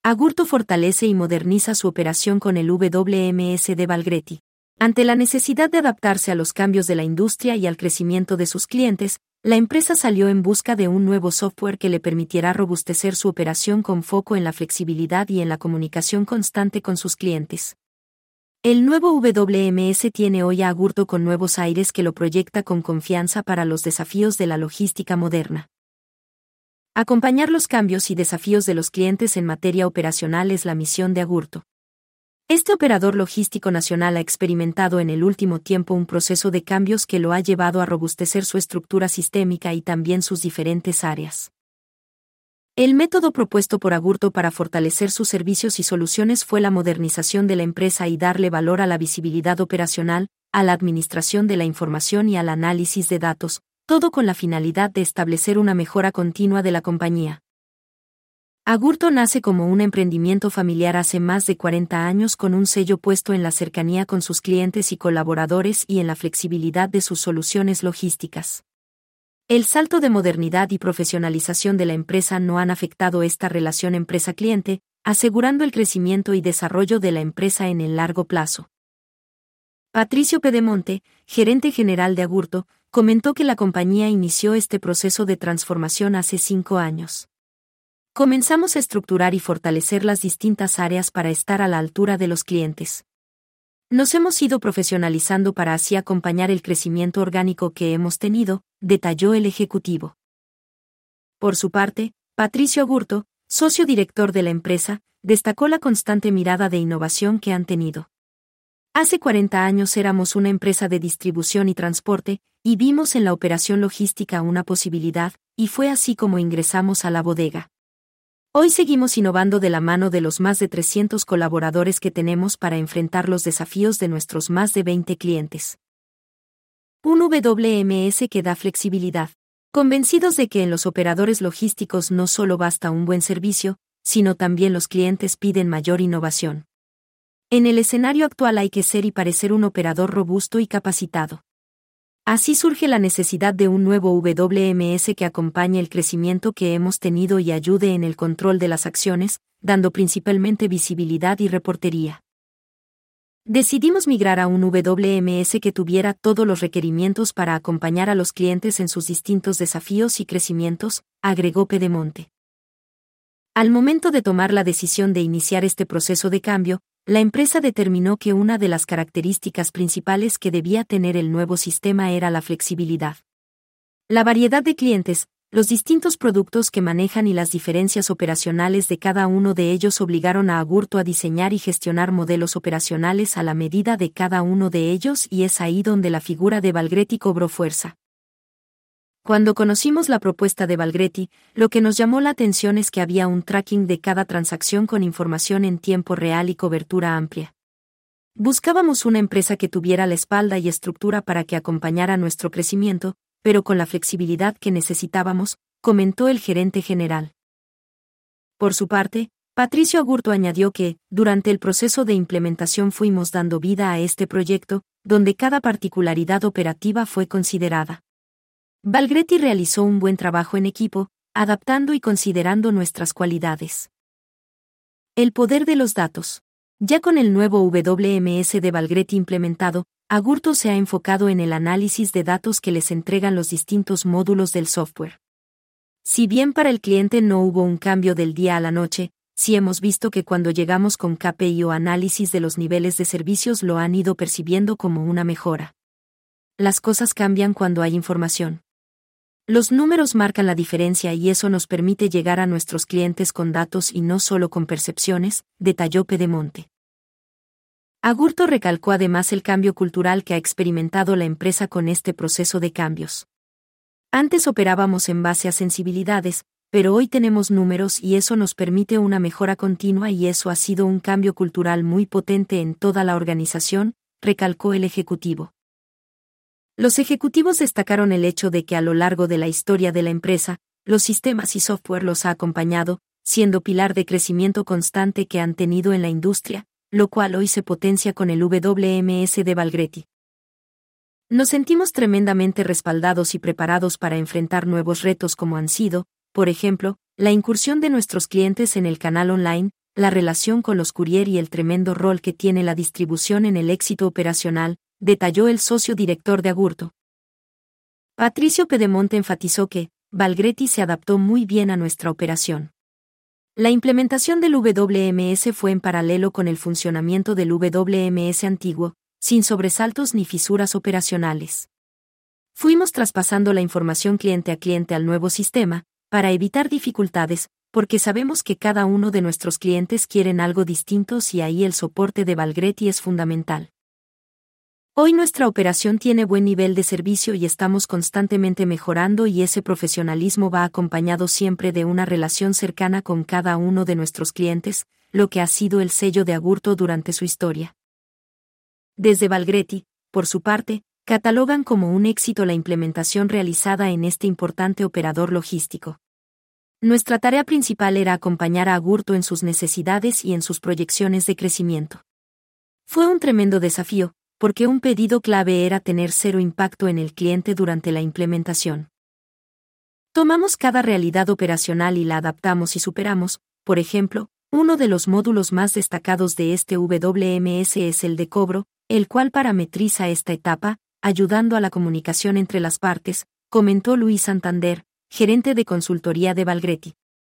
Agurto fortalece y moderniza su operación con el WMS de Valgretti. Ante la necesidad de adaptarse a los cambios de la industria y al crecimiento de sus clientes, la empresa salió en busca de un nuevo software que le permitiera robustecer su operación con foco en la flexibilidad y en la comunicación constante con sus clientes. El nuevo WMS tiene hoy a Agurto con nuevos aires que lo proyecta con confianza para los desafíos de la logística moderna. Acompañar los cambios y desafíos de los clientes en materia operacional es la misión de Agurto. Este operador logístico nacional ha experimentado en el último tiempo un proceso de cambios que lo ha llevado a robustecer su estructura sistémica y también sus diferentes áreas. El método propuesto por Agurto para fortalecer sus servicios y soluciones fue la modernización de la empresa y darle valor a la visibilidad operacional, a la administración de la información y al análisis de datos, todo con la finalidad de establecer una mejora continua de la compañía. Agurto nace como un emprendimiento familiar hace más de 40 años con un sello puesto en la cercanía con sus clientes y colaboradores y en la flexibilidad de sus soluciones logísticas. El salto de modernidad y profesionalización de la empresa no han afectado esta relación empresa-cliente, asegurando el crecimiento y desarrollo de la empresa en el largo plazo. Patricio Pedemonte, gerente general de Agurto, comentó que la compañía inició este proceso de transformación hace 5 años. Comenzamos a estructurar y fortalecer las distintas áreas para estar a la altura de los clientes. Nos hemos ido profesionalizando para así acompañar el crecimiento orgánico que hemos tenido, detalló el ejecutivo. Por su parte, Patricio Agurto, socio director de la empresa, destacó la constante mirada de innovación que han tenido. Hace 40 años éramos una empresa de distribución y transporte, y vimos en la operación logística una posibilidad, y fue así como ingresamos a la bodega. Hoy seguimos innovando de la mano de los más de 300 colaboradores que tenemos para enfrentar los desafíos de nuestros más de 20 clientes. Un WMS que da flexibilidad. Convencidos de que en los operadores logísticos no solo basta un buen servicio, sino también los clientes piden mayor innovación. En el escenario actual hay que ser y parecer un operador robusto y capacitado. Así surge la necesidad de un nuevo WMS que acompañe el crecimiento que hemos tenido y ayude en el control de las acciones, dando principalmente visibilidad y reportería. Decidimos migrar a un WMS que tuviera todos los requerimientos para acompañar a los clientes en sus distintos desafíos y crecimientos, agregó Pedemonte. Al momento de tomar la decisión de iniciar este proceso de cambio, la empresa determinó que una de las características principales que debía tener el nuevo sistema era la flexibilidad. La variedad de clientes, los distintos productos que manejan y las diferencias operacionales de cada uno de ellos obligaron a Agurto a diseñar y gestionar modelos operacionales a la medida de cada uno de ellos y es ahí donde la figura de Valgretti cobró fuerza. Cuando conocimos la propuesta de Valgretti, lo que nos llamó la atención es que había un tracking de cada transacción con información en tiempo real y cobertura amplia. Buscábamos una empresa que tuviera la espalda y estructura para que acompañara nuestro crecimiento, pero con la flexibilidad que necesitábamos, comentó el gerente general. Por su parte, Patricio Agurto añadió que, durante el proceso de implementación fuimos dando vida a este proyecto, donde cada particularidad operativa fue considerada. Valgretti realizó un buen trabajo en equipo, adaptando y considerando nuestras cualidades. El poder de los datos. Ya con el nuevo WMS de Valgretti implementado, Agurto se ha enfocado en el análisis de datos que les entregan los distintos módulos del software. Si bien para el cliente no hubo un cambio del día a la noche, sí hemos visto que cuando llegamos con KPI o análisis de los niveles de servicios lo han ido percibiendo como una mejora. Las cosas cambian cuando hay información. Los números marcan la diferencia y eso nos permite llegar a nuestros clientes con datos y no solo con percepciones, detalló Pedemonte. Agurto recalcó además el cambio cultural que ha experimentado la empresa con este proceso de cambios. Antes operábamos en base a sensibilidades, pero hoy tenemos números y eso nos permite una mejora continua y eso ha sido un cambio cultural muy potente en toda la organización, recalcó el ejecutivo. Los ejecutivos destacaron el hecho de que a lo largo de la historia de la empresa, los sistemas y software los ha acompañado, siendo pilar de crecimiento constante que han tenido en la industria, lo cual hoy se potencia con el WMS de Valgretti. Nos sentimos tremendamente respaldados y preparados para enfrentar nuevos retos como han sido, por ejemplo, la incursión de nuestros clientes en el canal online, la relación con los courier y el tremendo rol que tiene la distribución en el éxito operacional, detalló el socio director de Agurto. Patricio Pedemonte enfatizó que Valgretti se adaptó muy bien a nuestra operación. La implementación del WMS fue en paralelo con el funcionamiento del WMS antiguo, sin sobresaltos ni fisuras operacionales. Fuimos traspasando la información cliente a cliente al nuevo sistema, para evitar dificultades, porque sabemos que cada uno de nuestros clientes quieren algo distinto y ahí el soporte de Valgretti es fundamental. Hoy nuestra operación tiene buen nivel de servicio y estamos constantemente mejorando y ese profesionalismo va acompañado siempre de una relación cercana con cada uno de nuestros clientes, lo que ha sido el sello de Agurto durante su historia. Desde Valgretti, por su parte, catalogan como un éxito la implementación realizada en este importante operador logístico. Nuestra tarea principal era acompañar a Agurto en sus necesidades y en sus proyecciones de crecimiento. Fue un tremendo desafío, porque un pedido clave era tener cero impacto en el cliente durante la implementación. Tomamos cada realidad operacional y la adaptamos y superamos. Por ejemplo, uno de los módulos más destacados de este WMS es el de cobro, el cual parametriza esta etapa, ayudando a la comunicación entre las partes, comentó Luis Santander, gerente de consultoría de Valgretti.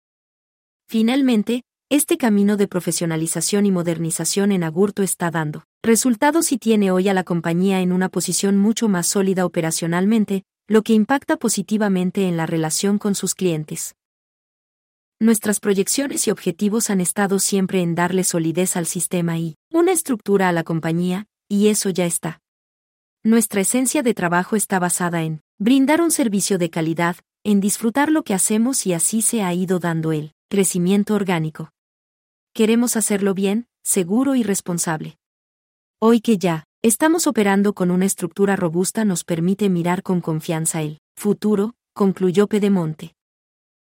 Finalmente, este camino de profesionalización y modernización en Agurto está dando resultados y tiene hoy a la compañía en una posición mucho más sólida operacionalmente, lo que impacta positivamente en la relación con sus clientes. Nuestras proyecciones y objetivos han estado siempre en darle solidez al sistema y una estructura a la compañía, y eso ya está. Nuestra esencia de trabajo está basada en brindar un servicio de calidad, en disfrutar lo que hacemos y así se ha ido dando el crecimiento orgánico. Queremos hacerlo bien, seguro y responsable. Hoy que ya estamos operando con una estructura robusta nos permite mirar con confianza el futuro, concluyó Pedemonte.